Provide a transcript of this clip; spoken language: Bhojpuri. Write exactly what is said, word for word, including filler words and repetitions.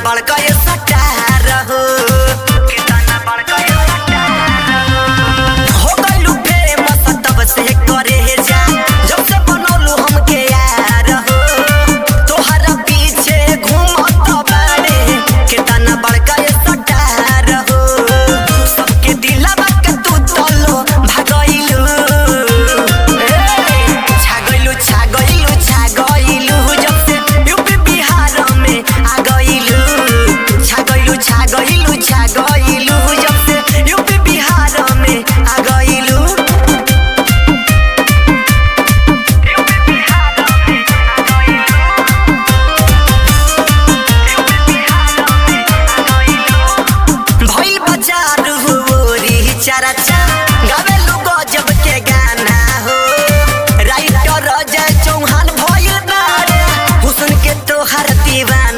बड़का ये सटार हो कितना बड़का ये सटार हो गइलू फेमस तब से करे जा जब से बनौलू हमके यार हो तोहरा पीछे घूमत बाड़े कितना बड़का ये सटार हो सबके दिलवा के तू तलो भागइलू छागइलू छागइलू छागइलू जब से यूपी बिहार में आ गइलू छागइलू छागइलू छागइलू जब से यूपी बिहार में आ गइलू भइल बाजार हुरी चरचा गावेलू गजब के गाना हो राइटर अजय चौहान भइल बारे हुस्न के तोहर दीवाना